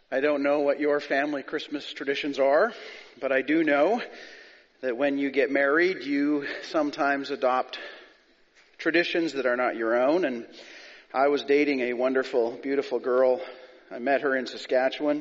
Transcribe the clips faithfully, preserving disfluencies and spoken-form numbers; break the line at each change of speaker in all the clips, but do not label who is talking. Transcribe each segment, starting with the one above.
I don't know what your family Christmas traditions are, but I do know that when you get married, you sometimes adopt traditions that are not your own. And I was dating a wonderful, beautiful girl. I met her in Saskatchewan.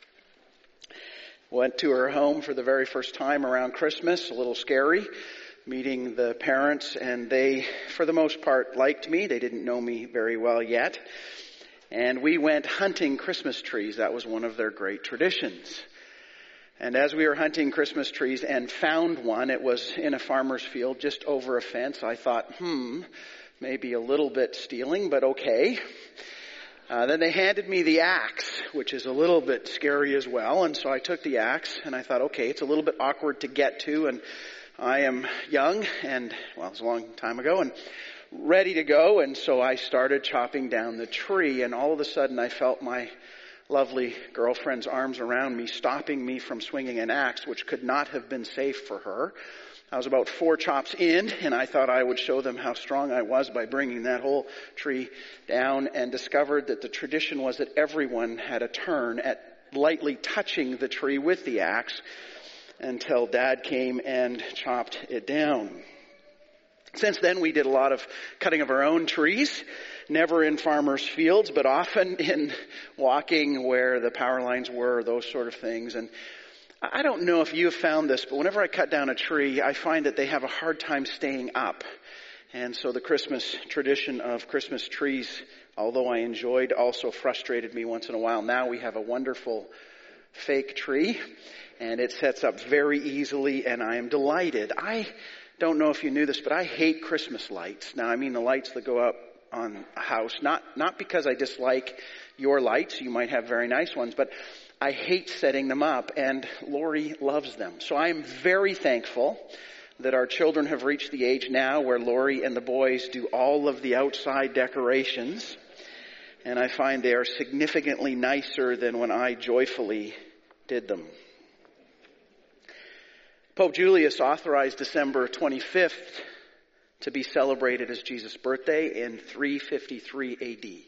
Went to her home for the very first time around Christmas, a little scary, meeting the parents, and they, for the most part, liked me. They didn't know me very well yet. And we went hunting Christmas trees. That was one of their great traditions. And as we were hunting Christmas trees and found one, it was in a farmer's field just over a fence. I thought, hmm, maybe a little bit stealing, but okay. Uh, then they handed me the axe, which is a little bit scary as well. And so I took the axe and I thought, okay, it's a little bit awkward to get to. And I am young and, well, it was a long time ago and ready to go. And so I started chopping down the tree. And all of a sudden I felt my lovely girlfriend's arms around me, stopping me from swinging an axe, which could not have been safe for her. I was about four chops in, and I thought I would show them how strong I was by bringing that whole tree down, and discovered that the tradition was that everyone had a turn at lightly touching the tree with the axe until Dad came and chopped it down. Since then, we did a lot of cutting of our own trees, never in farmers' fields, but often in walking where the power lines were, those sort of things. And I don't know if you have found this, but whenever I cut down a tree, I find that they have a hard time staying up. And so the Christmas tradition of Christmas trees, although I enjoyed, also frustrated me once in a while. Now we have a wonderful fake tree, and it sets up very easily, and I am delighted. I don't know if you knew this, but I hate Christmas lights. Now, I mean the lights that go up on a house, not not because I dislike your lights. You might have very nice ones, but I hate setting them up, and Lori loves them. So I am very thankful that our children have reached the age now where Lori and the boys do all of the outside decorations, and I find they are significantly nicer than when I joyfully did them. Pope Julius authorized December twenty-fifth to be celebrated as Jesus' birthday in three fifty-three A D.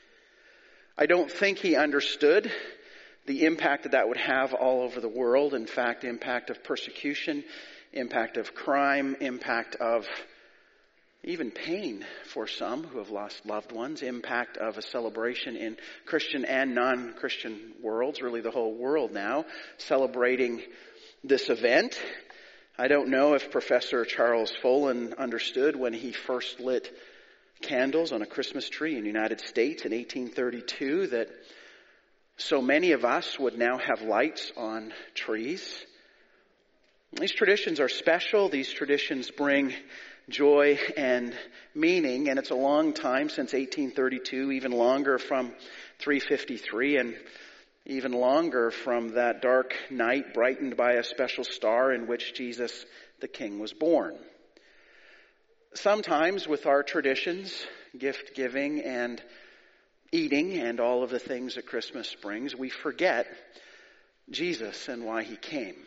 I don't think he understood the impact that that would have all over the world. In fact, impact of persecution, impact of crime, impact of even pain for some who have lost loved ones, impact of a celebration in Christian and non-Christian worlds, really the whole world now, celebrating this event. I don't know if Professor Charles Follin understood when he first lit candles on a Christmas tree in the United States in eighteen thirty-two that so many of us would now have lights on trees. These traditions are special. These traditions bring joy and meaning, and it's a long time since eighteen thirty-two, even longer from three fifty-three, and even longer from that dark night brightened by a special star in which Jesus the King was born. Sometimes with our traditions, gift giving and eating and all of the things that Christmas brings, we forget Jesus and why he came.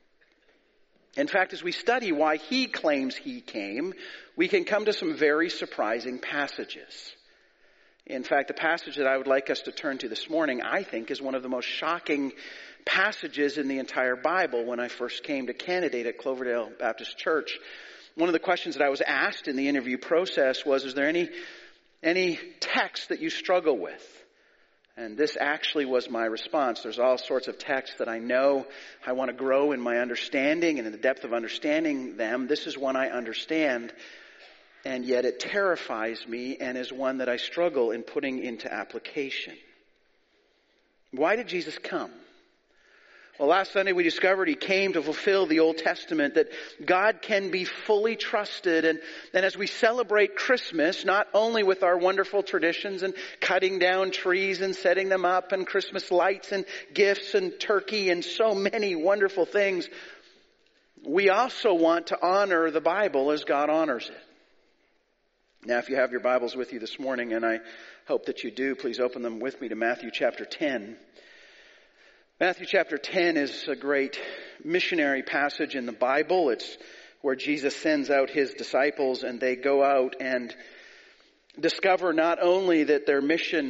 In fact, as we study why he claims he came, we can come to some very surprising passages. In fact, the passage that I would like us to turn to this morning, I think, is one of the most shocking passages in the entire Bible. When I first came to candidate at Cloverdale Baptist Church, one of the questions that I was asked in the interview process was, is there any any text that you struggle with? And this actually was my response. There's all sorts of texts that I know I want to grow in my understanding and in the depth of understanding them. This is one I understand, and yet it terrifies me and is one that I struggle in putting into application. Why did Jesus come? Well, last Sunday we discovered he came to fulfill the Old Testament, that God can be fully trusted. And then as we celebrate Christmas, not only with our wonderful traditions and cutting down trees and setting them up and Christmas lights and gifts and turkey and so many wonderful things, we also want to honor the Bible as God honors it. Now, if you have your Bibles with you this morning, and I hope that you do, please open them with me to Matthew chapter ten. Matthew chapter ten is a great missionary passage in the Bible. It's where Jesus sends out his disciples, and they go out and discover not only that their mission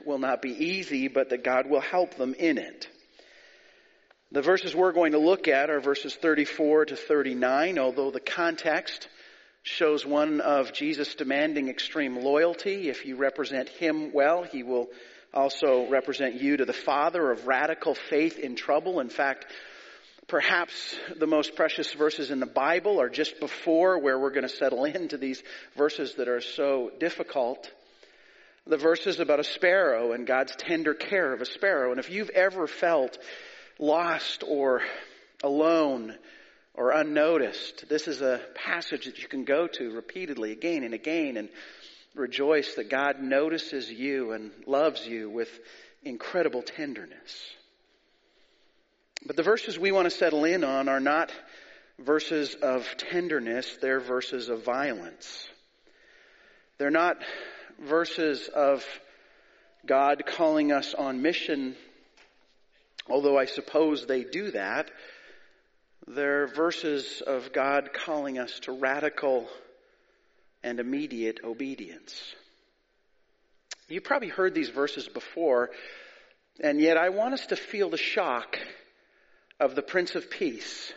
will not be easy, but that God will help them in it. The verses we're going to look at are verses thirty-four to thirty-nine, although the context shows one of Jesus demanding extreme loyalty. If you represent him well, he will also represent you to the Father, of radical faith in trouble. In fact, perhaps the most precious verses in the Bible are just before where we're going to settle into these verses that are so difficult. The verses about a sparrow and God's tender care of a sparrow. And if you've ever felt lost or alone or unnoticed, this is a passage that you can go to repeatedly again and again and rejoice that God notices you and loves you with incredible tenderness. But the verses we want to settle in on are not verses of tenderness, they're verses of violence. They're not verses of God calling us on mission, although I suppose they do that. They're verses of God calling us to radical and immediate obedience. You've probably heard these verses before, and yet I want us to feel the shock of the Prince of Peace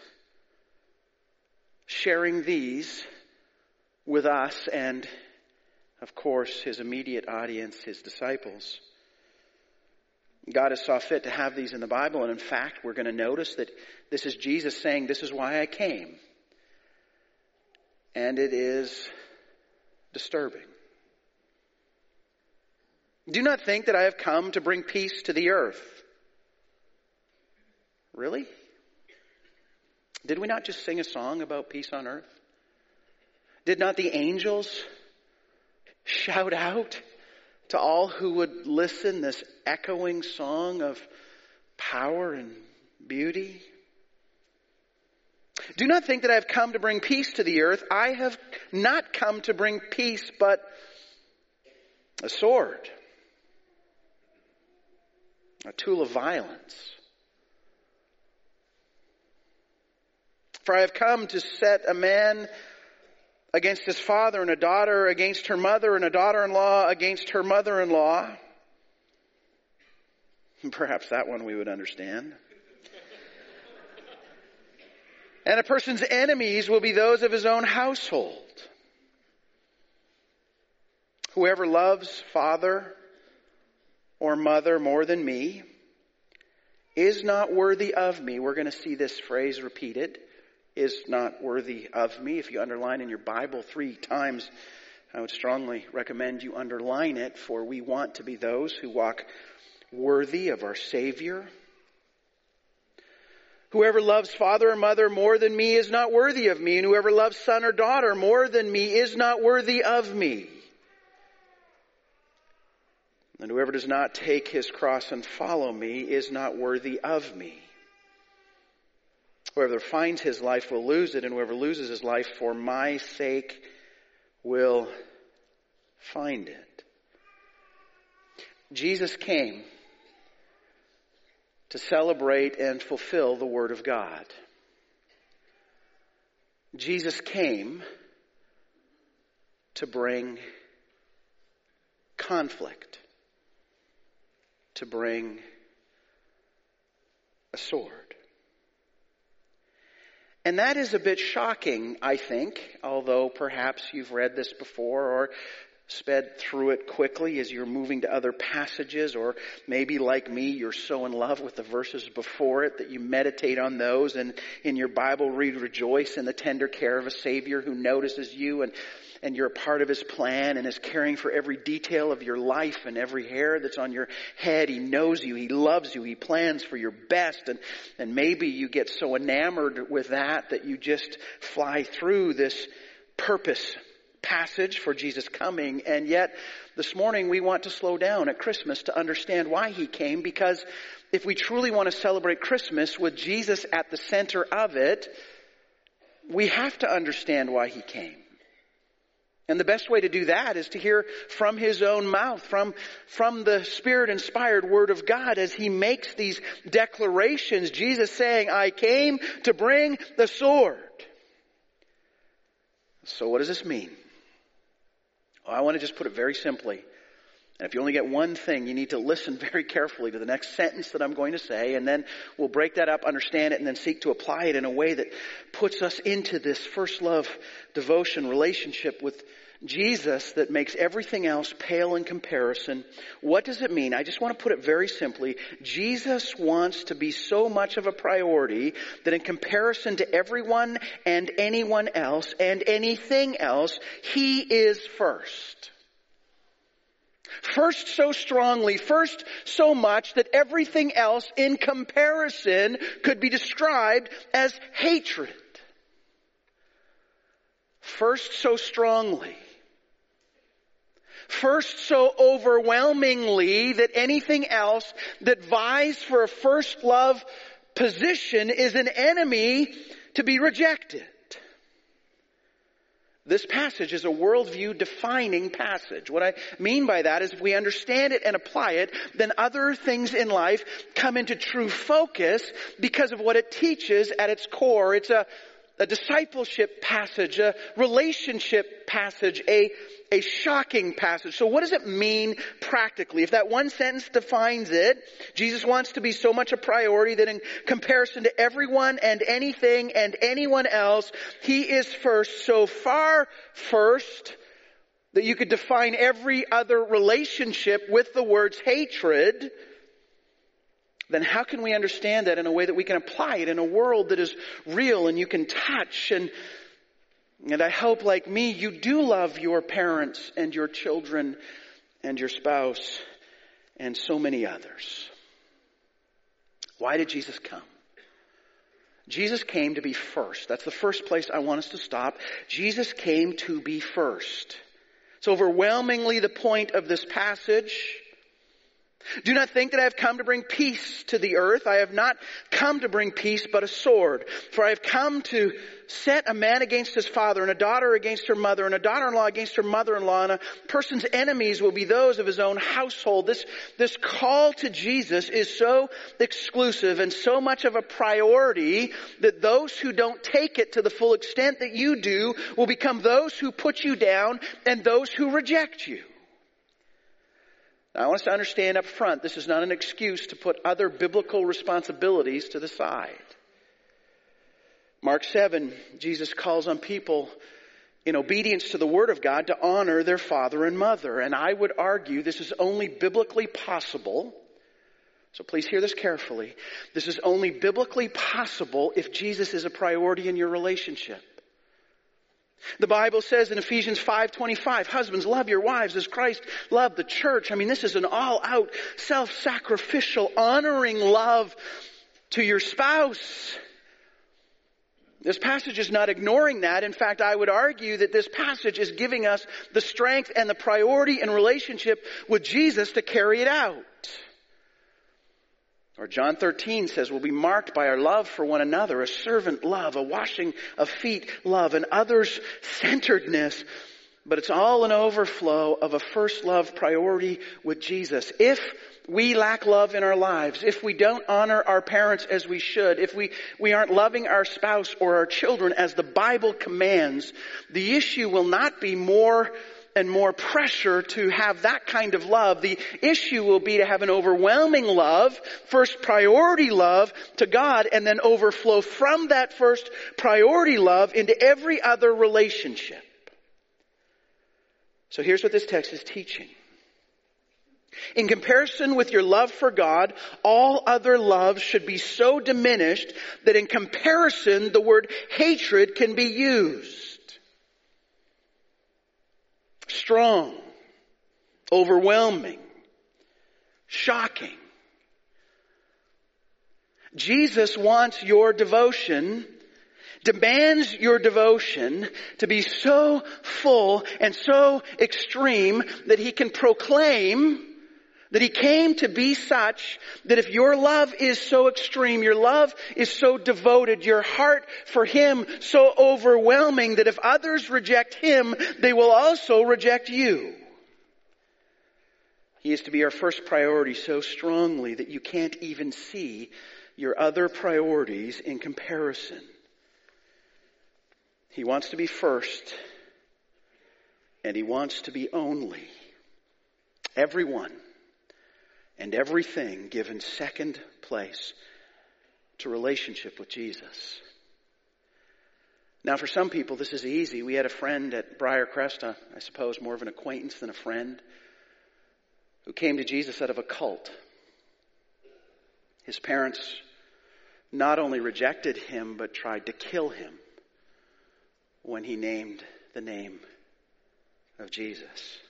sharing these with us and, of course, his immediate audience, his disciples. God has saw fit to have these in the Bible, and in fact, we're going to notice that this is Jesus saying, "This is why I came." And it is disturbing. "Do not think that I have come to bring peace to the earth." Really? Did we not just sing a song about peace on earth? Did not the angels shout out to all who would listen this echoing song of power and beauty? "Do not think that I have come to bring peace to the earth. I have not come to bring peace, but a sword, a tool of violence. For I have come to set a man against his father, and a daughter against her mother, and a daughter-in-law against her mother-in-law." Perhaps that one we would understand. "And a person's enemies will be those of his own household. Whoever loves father or mother more than me is not worthy of me." We're going to see this phrase repeated. "Is not worthy of me." If you underline in your Bible three times, I would strongly recommend you underline it, for we want to be those who walk worthy of our Savior. "Whoever loves father or mother more than me is not worthy of me, and whoever loves son or daughter more than me is not worthy of me. And whoever does not take his cross and follow me is not worthy of me. Whoever finds his life will lose it, and whoever loses his life for my sake will find it." Jesus came to celebrate and fulfill the Word of God. Jesus came to bring conflict, to bring a sword. And that is a bit shocking, I think, although perhaps you've read this before or sped through it quickly as you're moving to other passages, or maybe like me, you're so in love with the verses before it that you meditate on those and in your Bible read, "Rejoice in the tender care of a Savior who notices you and and you're a part of his plan and is caring for every detail of your life and every hair that's on your head. He knows you. He loves you. He plans for your best." And, and maybe you get so enamored with that that you just fly through this purpose passage for Jesus coming. And yet this morning we want to slow down at Christmas to understand why he came, because if we truly want to celebrate Christmas with Jesus at the center of it, we have to understand why he came. And the best way to do that is to hear from his own mouth, from, from the Spirit-inspired Word of God as he makes these declarations. Jesus saying, "I came to bring the sword." So what does this mean? Well, I want to just put it very simply. And if you only get one thing, you need to listen very carefully to the next sentence that I'm going to say, and then we'll break that up, understand it, and then seek to apply it in a way that puts us into this first love, devotion, relationship with Jesus that makes everything else pale in comparison. What does it mean? I just want to put it very simply. Jesus wants to be so much of a priority that in comparison to everyone and anyone else and anything else, He is first. First so strongly, first so much that everything else in comparison could be described as hatred. First so strongly. First so overwhelmingly that anything else that vies for a first love position is an enemy to be rejected. This passage is a worldview defining passage. What I mean by that is if we understand it and apply it, then other things in life come into true focus because of what it teaches at its core. It's a, a discipleship passage, a relationship passage, a, a shocking passage. So what does it mean practically? If that one sentence defines it, Jesus wants to be so much a priority that in comparison to everyone and anything and anyone else, He is first, so far first that you could define every other relationship with the words hatred. Then how can we understand that in a way that we can apply it in a world that is real and you can touch? And And I hope, like me, you do love your parents and your children and your spouse and so many others. Why did Jesus come? Jesus came to be first. That's the first place I want us to stop. Jesus came to be first. It's overwhelmingly the point of this passage. Do not think that I have come to bring peace to the earth. I have not come to bring peace, but a sword. For I have come to set a man against his father, and a daughter against her mother, and a daughter-in-law against her mother-in-law, and a person's enemies will be those of his own household. This, this call to Jesus is so exclusive and so much of a priority that those who don't take it to the full extent that you do will become those who put you down and those who reject you. Now, I want us to understand up front, this is not an excuse to put other biblical responsibilities to the side. Mark seven, Jesus calls on people in obedience to the Word of God to honor their father and mother. And I would argue this is only biblically possible. So please hear this carefully. This is only biblically possible if Jesus is a priority in your relationship. The Bible says in Ephesians five twenty-five, husbands, love your wives as Christ loved the church. I mean, this is an all-out, self-sacrificial, honoring love to your spouse. This passage is not ignoring that. In fact, I would argue that this passage is giving us the strength and the priority in relationship with Jesus to carry it out. Or John thirteen says we'll be marked by our love for one another, a servant love, a washing of feet love, and others-centeredness. But it's all an overflow of a first love priority with Jesus. If we lack love in our lives, if we don't honor our parents as we should, if we, we aren't loving our spouse or our children as the Bible commands, the issue will not be more and more pressure to have that kind of love. The issue will be to have an overwhelming love, first priority love to God, and then overflow from that first priority love into every other relationship. So here's what this text is teaching. In comparison with your love for God, all other loves should be so diminished that in comparison the word hatred can be used. Strong, overwhelming, shocking. Jesus wants your devotion, demands your devotion to be so full and so extreme that He can proclaim that He came to be such that if your love is so extreme, your love is so devoted, your heart for Him so overwhelming that if others reject Him, they will also reject you. He is to be our first priority so strongly that you can't even see your other priorities in comparison. He wants to be first, and He wants to be only. Everyone and everything given second place to relationship with Jesus. Now, for some people, this is easy. We had a friend at Briarcrest, uh, I suppose more of an acquaintance than a friend, who came to Jesus out of a cult. His parents not only rejected him, but tried to kill him when he named the name of Jesus.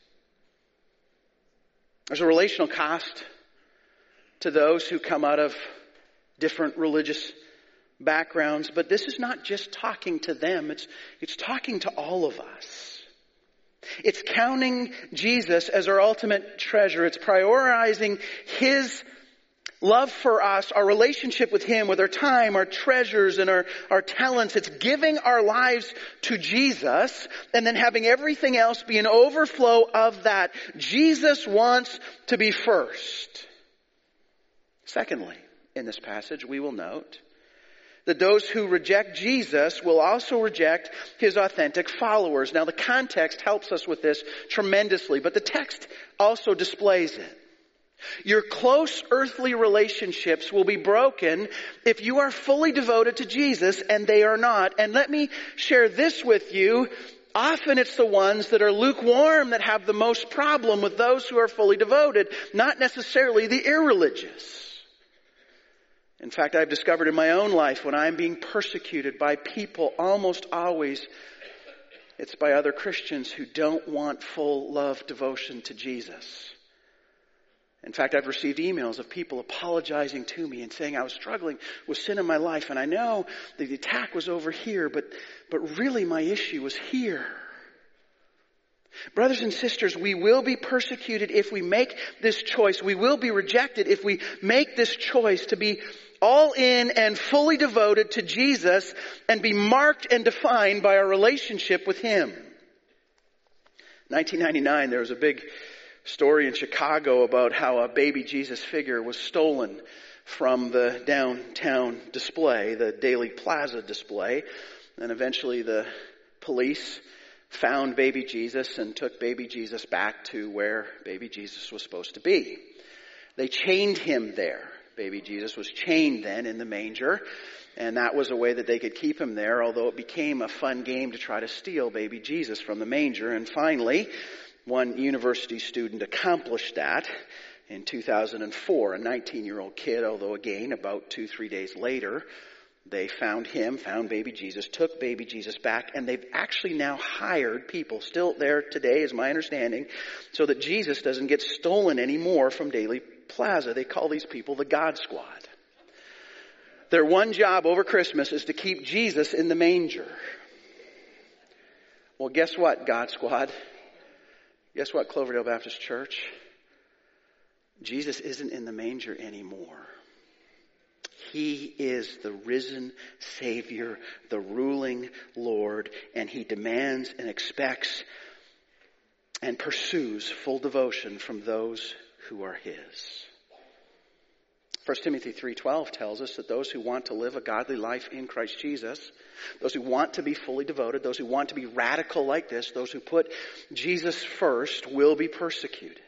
There's a relational cost to those who come out of different religious backgrounds, but this is not just talking to them, it's, it's talking to all of us. It's counting Jesus as our ultimate treasure. It's prioritizing His love for us, our relationship with Him, with our time, our treasures, and our, our talents. It's giving our lives to Jesus and then having everything else be an overflow of that. Jesus wants to be first. Secondly, in this passage, we will note that those who reject Jesus will also reject His authentic followers. Now, the context helps us with this tremendously, but the text also displays it. Your close earthly relationships will be broken if you are fully devoted to Jesus and they are not. And let me share this with you. Often it's the ones that are lukewarm that have the most problem with those who are fully devoted, not necessarily the irreligious. In fact, I've discovered in my own life when I'm being persecuted by people, almost always it's by other Christians who don't want full love devotion to Jesus. In fact, I've received emails of people apologizing to me and saying I was struggling with sin in my life, and I know the attack was over here, but, but really my issue was here. Brothers and sisters, we will be persecuted if we make this choice. We will be rejected if we make this choice to be all in and fully devoted to Jesus and be marked and defined by our relationship with Him. nineteen ninety-nine, there was a big story in Chicago about how a baby Jesus figure was stolen from the downtown display, the Daily Plaza display. And eventually the police found baby Jesus and took baby Jesus back to where baby Jesus was supposed to be. They chained him there. Baby Jesus was chained then in the manger, and that was a way that they could keep him there, although it became a fun game to try to steal baby Jesus from the manger. And finally, one university student accomplished that in two thousand four. A nineteen-year-old kid, although again, about two, three days later, they found him, found baby Jesus, took baby Jesus back, and they've actually now hired people, still there today is my understanding, so that Jesus doesn't get stolen anymore from Daily Plaza. They call these people the God Squad. Their one job over Christmas is to keep Jesus in the manger. Well, guess what, God Squad? Guess what, Cloverdale Baptist Church? Jesus isn't in the manger anymore. He is the risen Savior, the ruling Lord, and He demands and expects and pursues full devotion from those who are His. First Timothy three twelve tells us that those who want to live a godly life in Christ Jesus, those who want to be fully devoted, those who want to be radical like this, those who put Jesus first will be persecuted.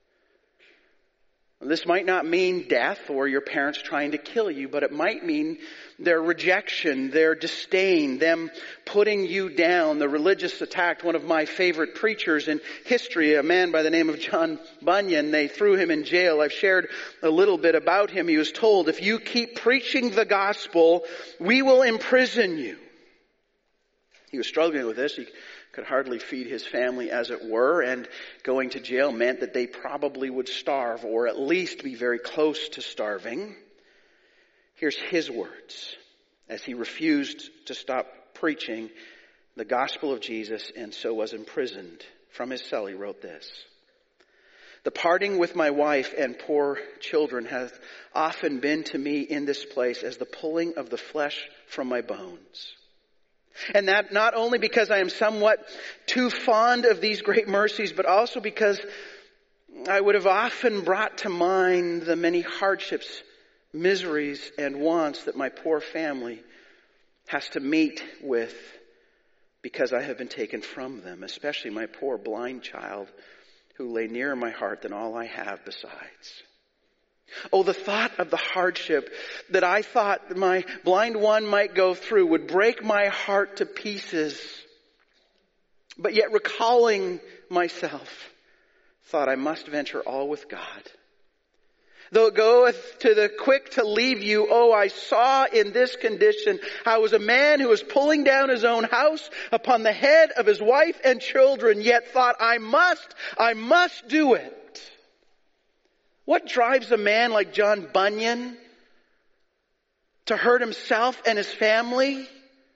This might not mean death or your parents trying to kill you, but it might mean their rejection, their disdain, them putting you down. The religious attacked one of my favorite preachers in history, a man by the name of John Bunyan. They threw him in jail. I've shared a little bit about him. He was told, if you keep preaching the gospel, we will imprison you. He was struggling with this. He could hardly feed his family, as it were, and going to jail meant that they probably would starve, or at least be very close to starving. Here's his words as he refused to stop preaching the gospel of Jesus and so was imprisoned. From his cell he wrote this: "The parting with my wife and poor children has often been to me in this place as the pulling of the flesh from my bones. And that not only because I am somewhat too fond of these great mercies, but also because I would have often brought to mind the many hardships, miseries, and wants that my poor family has to meet with because I have been taken from them, especially my poor blind child who lay nearer my heart than all I have besides. Oh, the thought of the hardship that I thought my blind one might go through would break my heart to pieces. But yet recalling myself, thought I must venture all with God. Though it goeth to the quick to leave you, oh, I saw in this condition how was a man who was pulling down his own house upon the head of his wife and children, yet thought, I must, I must do it. What drives a man like John Bunyan to hurt himself and his family?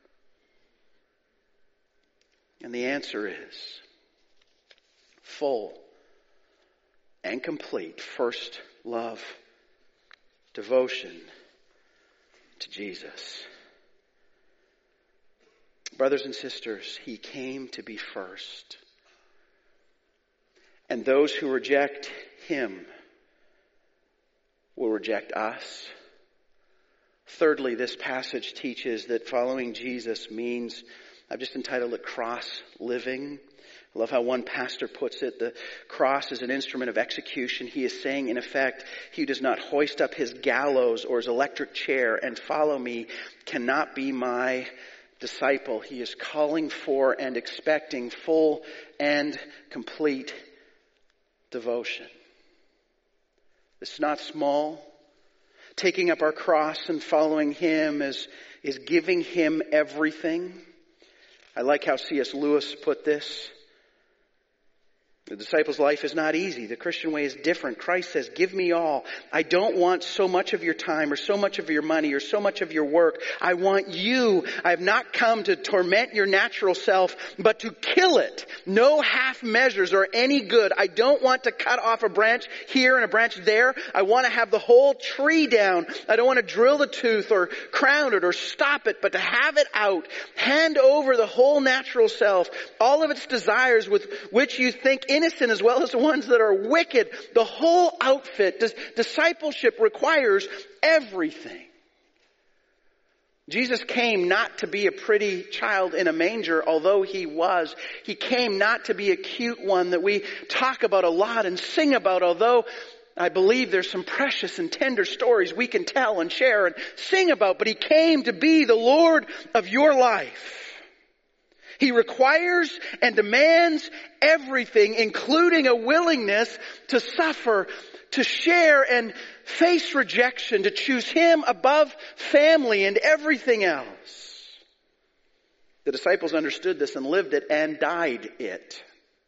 And the answer is full and complete first love, devotion to Jesus. Brothers and sisters, he came to be first. And those who reject him will reject us. Thirdly, this passage teaches that following Jesus means, I've just entitled it cross living. I love how one pastor puts it. The cross is an instrument of execution. He is saying, in effect, he who does not hoist up his gallows or his electric chair and follow me cannot be my disciple. He is calling for and expecting full and complete devotion. It's not small. Taking up our cross and following him is, is giving him everything. I like how C S Lewis put this. The disciple's life is not easy. The Christian way is different. Christ says, give me all. I don't want so much of your time or so much of your money or so much of your work. I want you. I have not come to torment your natural self, but to kill it. No half measures are any good. I don't want to cut off a branch here and a branch there. I want to have the whole tree down. I don't want to drill the tooth or crown it or stop it, but to have it out. Hand over the whole natural self, all of its desires with which you think innocent as well as the ones that are wicked. The whole outfit. Dis- discipleship requires everything. Jesus came not to be a pretty child in a manger, although he was. He came not to be a cute one that we talk about a lot and sing about, although I believe there's some precious and tender stories we can tell and share and sing about. But he came to be the Lord of your life. He requires and demands everything, including a willingness to suffer, to share and face rejection, to choose him above family and everything else. The disciples understood this and lived it and died it.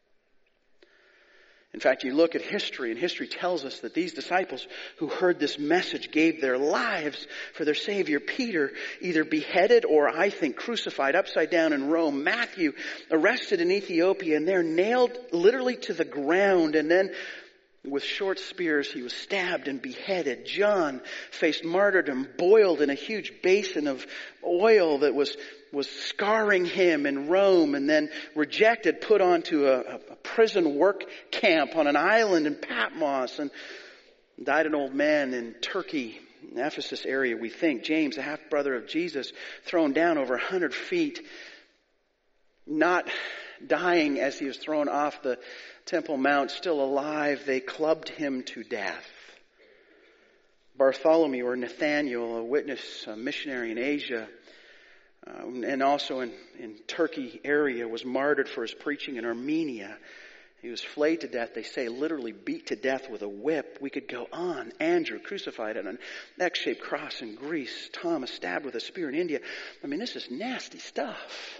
In fact, you look at history, and history tells us that these disciples who heard this message gave their lives for their Savior. Peter, either beheaded or, I think, crucified upside down in Rome. Matthew, arrested in Ethiopia, and they're nailed literally to the ground. And then with short spears, he was stabbed and beheaded. John faced martyrdom, boiled in a huge basin of oil that was was scarring him in Rome, and then rejected, put onto a, a prison work camp on an island in Patmos, and died an old man in Turkey, in the Ephesus area, we think. James, a half-brother of Jesus, thrown down over a hundred feet, not dying as he was thrown off the Temple Mount, still alive. They clubbed him to death. Bartholomew, or Nathaniel, a witness, a missionary in Asia, Uh, and also in, in Turkey area, was martyred for his preaching in Armenia. He was flayed to death, they say, literally beat to death with a whip. We could go on. Andrew crucified on an X-shaped cross in Greece. Thomas stabbed with a spear in India. I mean, this is nasty stuff.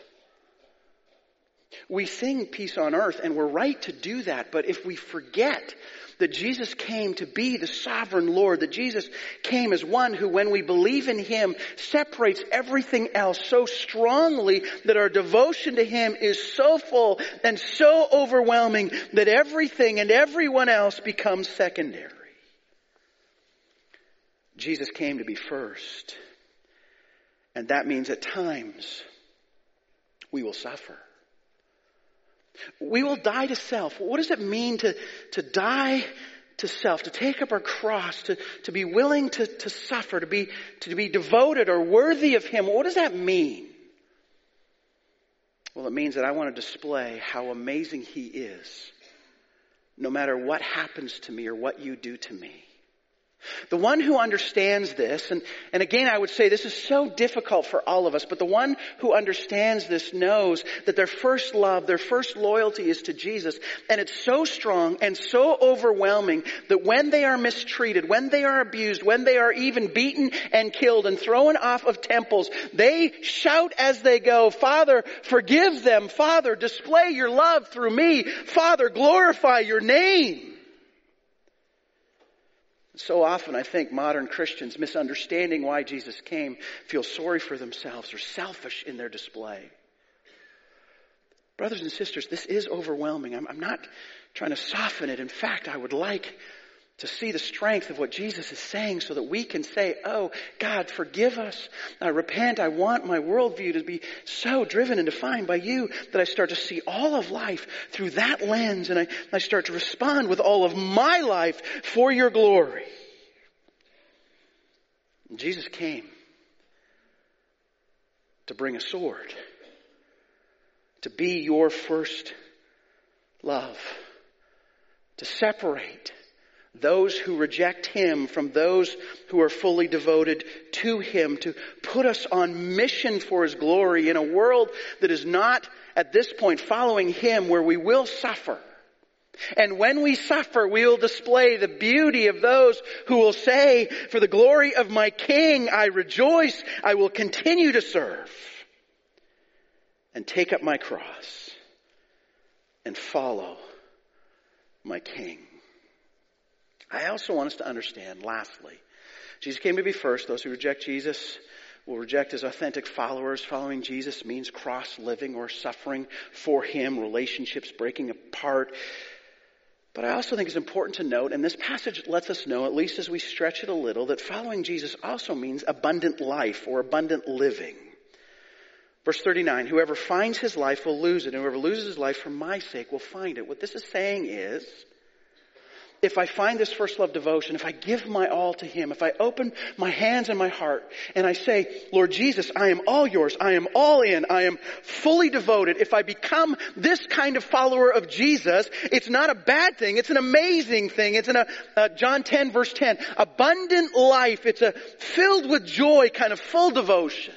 We sing peace on earth, and we're right to do that. But if we forget that Jesus came to be the sovereign Lord, that Jesus came as one who, when we believe in him, separates everything else so strongly that our devotion to him is so full and so overwhelming that everything and everyone else becomes secondary. Jesus came to be first. And that means at times we will suffer. We will die to self. What does it mean to, to die to self, to take up our cross, to, to be willing to, to suffer, to be, to be devoted or worthy of him? What does that mean? Well, it means that I want to display how amazing he is no matter what happens to me or what you do to me. The one who understands this, and, and again I would say this is so difficult for all of us, but the one who understands this knows that their first love, their first loyalty is to Jesus. And it's so strong and so overwhelming that when they are mistreated, when they are abused, when they are even beaten and killed and thrown off of temples, they shout as they go, "Father, forgive them. Father, display your love through me. Father, glorify your name." So often I think modern Christians, misunderstanding why Jesus came, feel sorry for themselves or selfish in their display. Brothers and sisters, this is overwhelming. I'm, I'm not trying to soften it. In fact, I would like to see the strength of what Jesus is saying so that we can say, "Oh, God, forgive us. I repent. I want my worldview to be so driven and defined by you that I start to see all of life through that lens, and I, I start to respond with all of my life for your glory." Jesus came to bring a sword, to be your first love, to separate those who reject Him from those who are fully devoted to Him, to put us on mission for His glory in a world that is not at this point following Him, where we will suffer. And when we suffer, we will display the beauty of those who will say, "For the glory of my King, I rejoice. I will continue to serve and take up my cross and follow my King." I also want us to understand, lastly, Jesus came to be first. Those who reject Jesus will reject His authentic followers. Following Jesus means cross-living or suffering for Him, relationships breaking apart. But I also think it's important to note, and this passage lets us know, at least as we stretch it a little, that following Jesus also means abundant life or abundant living. Verse thirty-nine, "Whoever finds his life will lose it, and whoever loses his life for my sake will find it." What this is saying is, if I find this first love devotion, if I give my all to Him, if I open my hands and my heart and I say, "Lord Jesus, I am all yours. I am all in. I am fully devoted." If I become this kind of follower of Jesus, it's not a bad thing. It's an amazing thing. It's in a, uh, John ten verse ten, abundant life. It's a filled with joy kind of full devotion.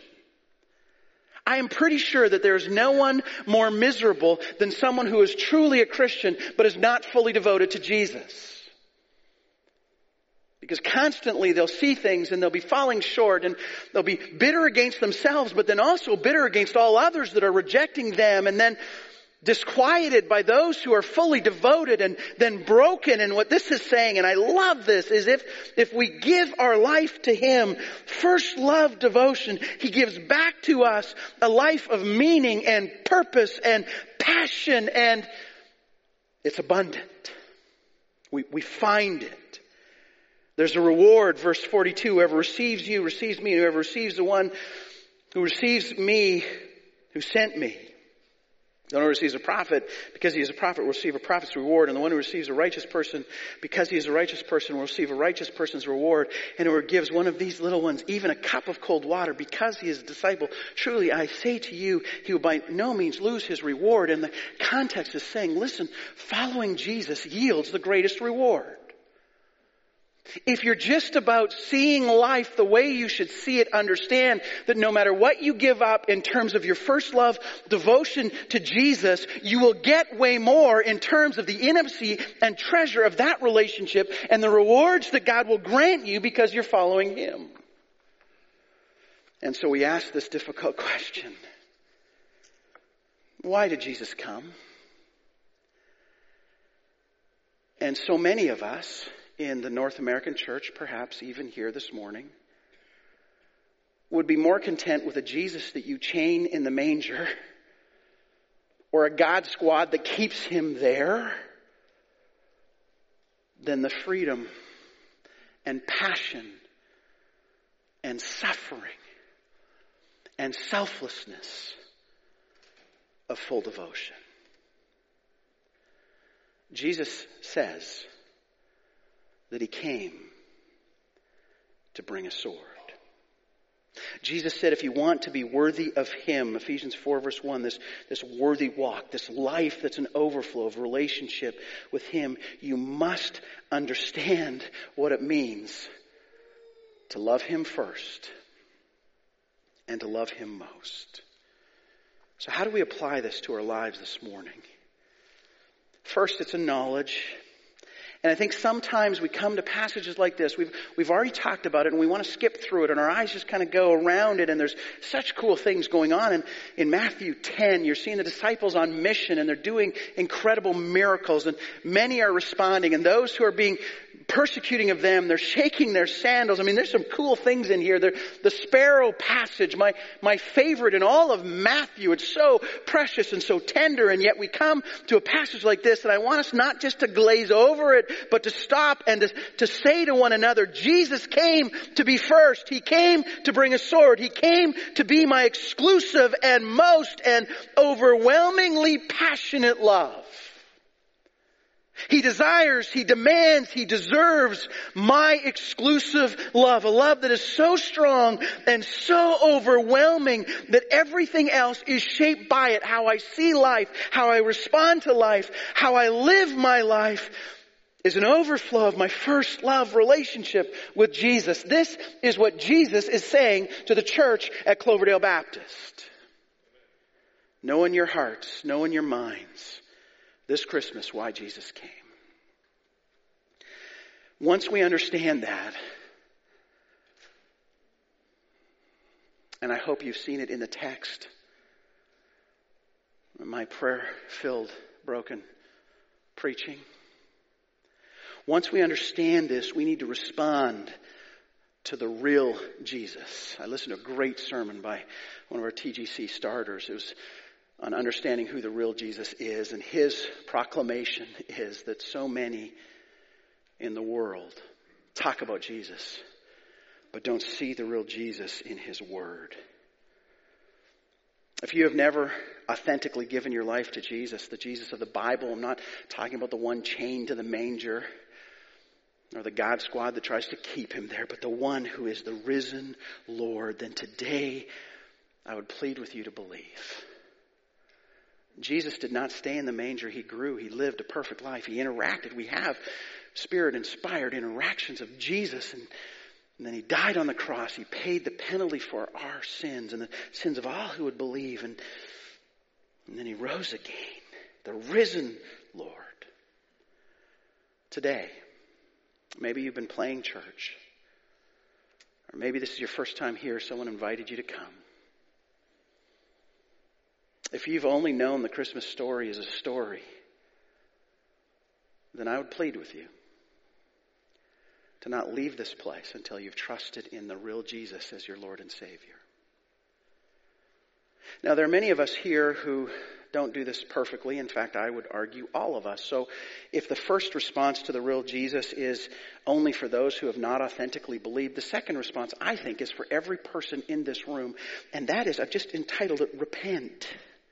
I am pretty sure that there is no one more miserable than someone who is truly a Christian but is not fully devoted to Jesus. Because constantly they'll see things and they'll be falling short, and they'll be bitter against themselves, but then also bitter against all others that are rejecting them, and then disquieted by those who are fully devoted, and then broken. And what this is saying, and I love this, is if, if we give our life to Him, first love devotion, He gives back to us a life of meaning and purpose and passion, and it's abundant. We, we find it. There's a reward, verse forty-two, "Whoever receives you receives me, and whoever receives the one who receives me who sent me. The one who receives a prophet, because he is a prophet, will receive a prophet's reward. And the one who receives a righteous person, because he is a righteous person, will receive a righteous person's reward. And whoever gives one of these little ones even a cup of cold water, because he is a disciple, truly I say to you, he will by no means lose his reward." And the context is saying, listen, following Jesus yields the greatest reward. If you're just about seeing life the way you should see it, understand that no matter what you give up in terms of your first love devotion to Jesus, you will get way more in terms of the intimacy and treasure of that relationship and the rewards that God will grant you because you're following Him. And so we ask this difficult question. Why did Jesus come? And so many of us in the North American church, perhaps even here this morning, would be more content with a Jesus that you chain in the manger, or a God squad that keeps Him there, than the freedom and passion and suffering and selflessness of full devotion. Jesus says that He came to bring a sword. Jesus said, if you want to be worthy of Him, Ephesians four verse one, this, this worthy walk, this life that's an overflow of relationship with Him, you must understand what it means to love Him first and to love Him most. So how do we apply this to our lives this morning? First, it's a knowledge. And I think sometimes we come to passages like this. We've, we've already talked about it and we want to skip through it and our eyes just kind of go around it and there's such cool things going on. And in Matthew ten, you're seeing the disciples on mission and they're doing incredible miracles and many are responding. And those who are being persecuting of them, they're shaking their sandals. I mean, there's some cool things in here. They're, the sparrow passage, my, my favorite in all of Matthew. It's so precious and so tender. And yet we come to a passage like this and I want us not just to glaze over it, but to stop and to, to say to one another, Jesus came to be first. He came to bring a sword. He came to be my exclusive and most and overwhelmingly passionate love. He desires, He demands, He deserves my exclusive love. A love that is so strong and so overwhelming that everything else is shaped by it. How I see life, how I respond to life, how I live my life is an overflow of my first love relationship with Jesus. This is what Jesus is saying to the church at Cloverdale Baptist. Know in your hearts, know in your minds, this Christmas, why Jesus came. Once we understand that, and I hope you've seen it in the text, my prayer-filled, broken preaching. Once we understand this, we need to respond to the real Jesus. I listened to a great sermon by one of our T G C starters. It was on understanding who the real Jesus is, and his proclamation is that so many in the world talk about Jesus, but don't see the real Jesus in His Word. If you have never authentically given your life to Jesus, the Jesus of the Bible, I'm not talking about the one chained to the manger or the God squad that tries to keep Him there, but the one who is the risen Lord, then today I would plead with you to believe. Jesus did not stay in the manger. He grew. He lived a perfect life. He interacted. We have Spirit-inspired interactions of Jesus. And, and then He died on the cross. He paid the penalty for our sins and the sins of all who would believe. And, and then He rose again. The risen Lord. Today, maybe you've been playing church. Or maybe this is your first time here. Someone invited you to come. If you've only known the Christmas story as a story, then I would plead with you to not leave this place until you've trusted in the real Jesus as your Lord and Savior. Now, there are many of us here who don't do this perfectly. In fact, I would argue all of us. So if the first response to the real Jesus is only for those who have not authentically believed, the second response, I think, is for every person in this room. And that is, I've just entitled it, Repent.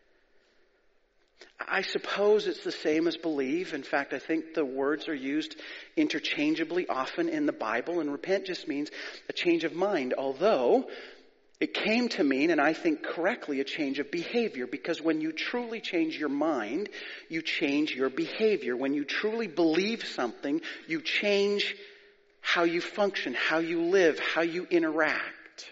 I suppose it's the same as believe. In fact, I think the words are used interchangeably often in the Bible, and repent just means a change of mind, although it came to mean, and I think correctly, a change of behavior, because when you truly change your mind, you change your behavior. When you truly believe something, you change how you function, how you live, how you interact.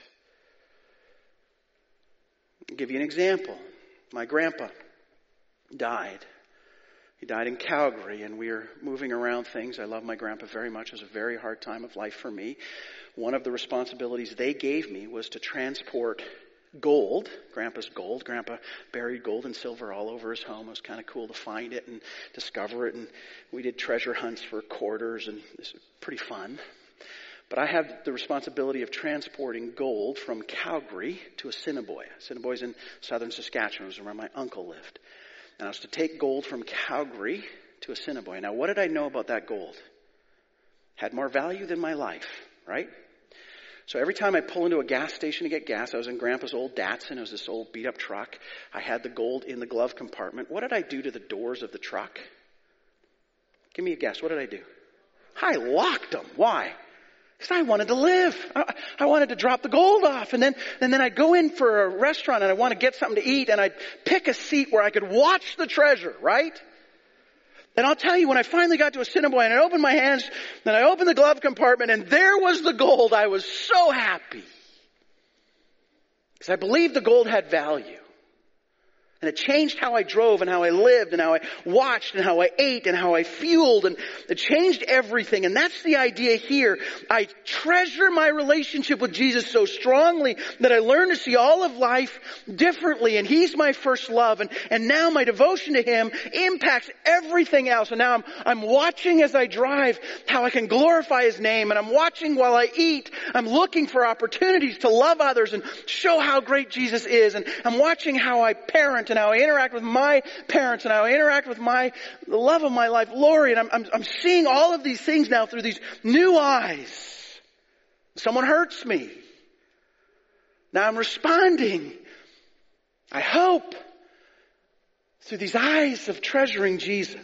I'll give you an example. My grandpa died. He died in Calgary, and we are moving around things. I love my grandpa very much. It was a very hard time of life for me. One of the responsibilities they gave me was to transport gold, Grandpa's gold. Grandpa buried gold and silver all over his home. It was kind of cool to find it and discover it, and we did treasure hunts for quarters, and this was pretty fun. But I had the responsibility of transporting gold from Calgary to Assiniboia. Assiniboia is in southern Saskatchewan. It was where my uncle lived. And I was to take gold from Calgary to Assiniboia. Now, what did I know about that gold? Had more value than my life, right? So every time I pull into a gas station to get gas, I was in Grandpa's old Datsun. It was this old beat-up truck. I had the gold in the glove compartment. What did I do to the doors of the truck? Give me a guess. What did I do? I locked them. Why? Because I wanted to live. I, I wanted to drop the gold off. And then, and then I'd go in for a restaurant and I want to get something to eat and I'd pick a seat where I could watch the treasure, right? And I'll tell you, when I finally got to Assiniboine and I opened my hands, then I opened the glove compartment and there was the gold. I was so happy. Because I believed the gold had value. And it changed how I drove and how I lived and how I watched and how I ate and how I fueled, and it changed everything. And that's the idea here. I treasure my relationship with Jesus so strongly that I learn to see all of life differently, and He's my first love. And, and now my devotion to Him impacts everything else. And now I'm, I'm watching as I drive how I can glorify His name, and I'm watching while I eat. I'm looking for opportunities to love others and show how great Jesus is. And I'm watching how I parent and how I interact with my parents and how I interact with my, the love of my life, Lori. And I'm, I'm, I'm seeing all of these things now through these new eyes. Someone hurts me. Now I'm responding, I hope, through these eyes of treasuring Jesus.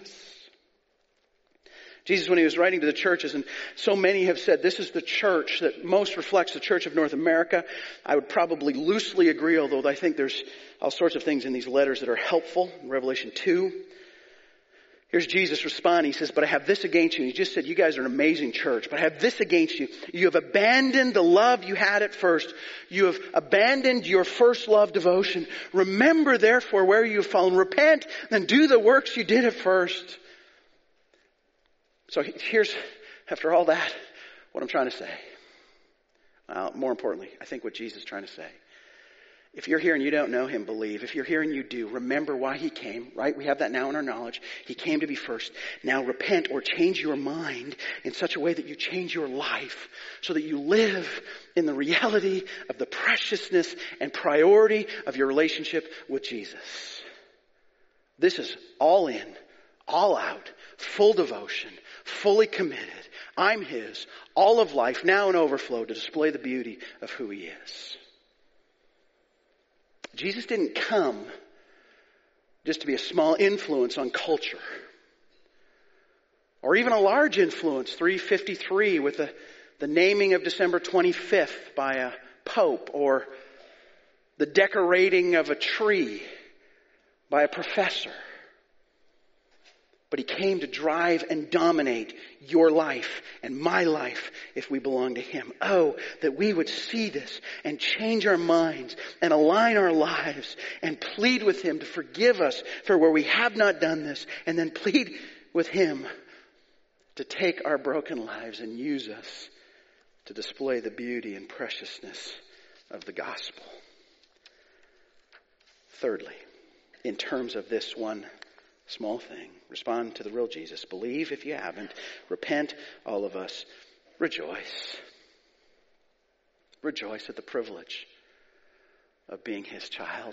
Jesus, when He was writing to the churches, and so many have said this is the church that most reflects the Church of North America, I would probably loosely agree, although I think there's all sorts of things in these letters that are helpful. In Revelation two, here's Jesus responding. He says, but I have this against you. And He just said, you guys are an amazing church, but I have this against you. You have abandoned the love you had at first. You have abandoned your first love devotion. Remember, therefore, where you have fallen. Repent, then do the works you did at first. So here's, after all that, what I'm trying to say. Well, more importantly, I think what Jesus is trying to say. If you're here and you don't know Him, believe. If you're here and you do, remember why He came, right? We have that now in our knowledge. He came to be first. Now repent or change your mind in such a way that you change your life so that you live in the reality of the preciousness and priority of your relationship with Jesus. This is all in, all out, full devotion, fully committed. I'm His, all of life, now in overflow, to display the beauty of who He is. Jesus didn't come just to be a small influence on culture, or even a large influence, three fifty-three, with the, the naming of December twenty-fifth by a pope, or the decorating of a tree by a professor. But He came to drive and dominate your life and my life if we belong to Him. Oh, that we would see this and change our minds and align our lives and plead with Him to forgive us for where we have not done this, and then plead with Him to take our broken lives and use us to display the beauty and preciousness of the gospel. Thirdly, in terms of this one small thing, respond to the real Jesus. Believe if you haven't. Repent, all of us. Rejoice. Rejoice at the privilege of being His child.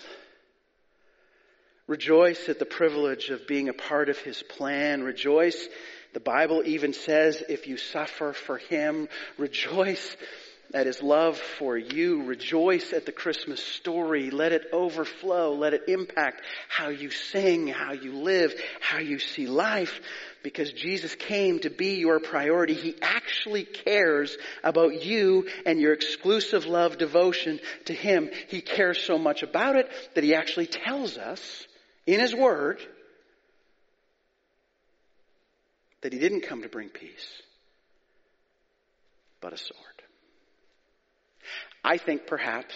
Rejoice at the privilege of being a part of His plan. Rejoice. The Bible even says, if you suffer for Him, rejoice at His love for you. Rejoice at the Christmas story. Let it overflow. Let it impact how you sing, how you live, how you see life. Because Jesus came to be your priority. He actually cares about you and your exclusive love devotion to Him. He cares so much about it that He actually tells us in His Word that He didn't come to bring peace, but a sword. I think perhaps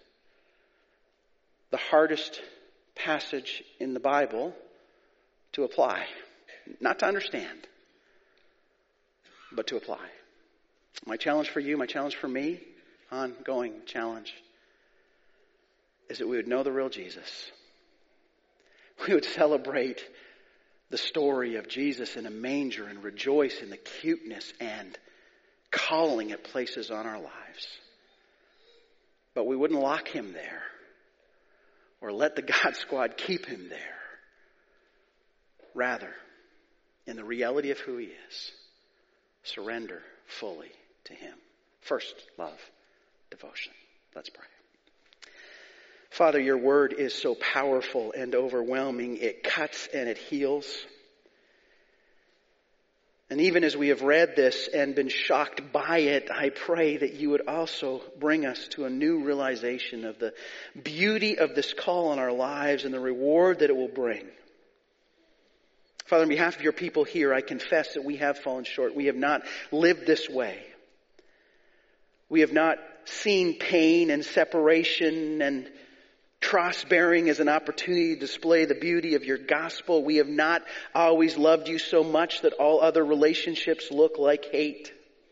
the hardest passage in the Bible to apply, not to understand, but to apply. My challenge for you, my challenge for me, ongoing challenge, is that we would know the real Jesus. We would celebrate the story of Jesus in a manger and rejoice in the cuteness and calling it places on our lives. But we wouldn't lock Him there or let the God Squad keep Him there. Rather, in the reality of who He is, surrender fully to Him. First, love, devotion. Let's pray. Father, your word is so powerful and overwhelming. It cuts and it heals. And even as we have read this and been shocked by it, I pray that you would also bring us to a new realization of the beauty of this call on our lives and the reward that it will bring. Father, on behalf of your people here, I confess that we have fallen short. We have not lived this way. We have not seen pain and separation and cross-bearing as an opportunity to display the beauty of your gospel. We have not always loved you so much that all other relationships look like hate.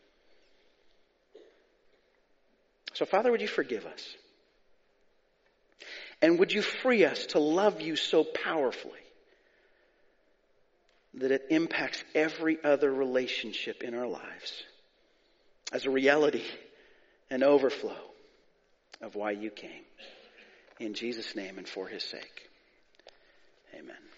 So, Father, would you forgive us? And would you free us to love you so powerfully that it impacts every other relationship in our lives as a reality and overflow of why you came. In Jesus' name and for his sake. Amen.